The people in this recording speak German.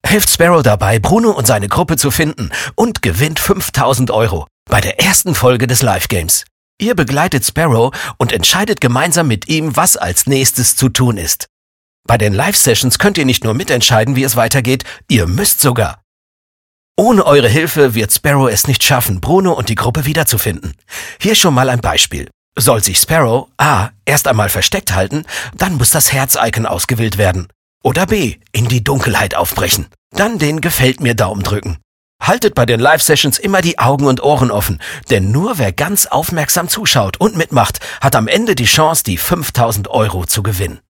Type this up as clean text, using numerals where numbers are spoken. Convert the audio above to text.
Helft Sparrow dabei, Bruno und seine Gruppe zu finden und gewinnt 5.000 € bei der ersten Folge des Live-Games. Ihr begleitet Sparrow und entscheidet gemeinsam mit ihm, was als nächstes zu tun ist. Bei den Live-Sessions könnt ihr nicht nur mitentscheiden, wie es weitergeht, ihr müsst sogar. Ohne eure Hilfe wird Sparrow es nicht schaffen, Bruno und die Gruppe wiederzufinden. Hier schon mal ein Beispiel. Soll sich Sparrow A. erst einmal versteckt halten, dann muss das Herz-Icon ausgewählt werden. Oder B. in die Dunkelheit aufbrechen. Dann den Gefällt mir Daumen drücken. Haltet bei den Live-Sessions immer die Augen und Ohren offen, denn nur wer ganz aufmerksam zuschaut und mitmacht, hat am Ende die Chance, die 5.000 € zu gewinnen.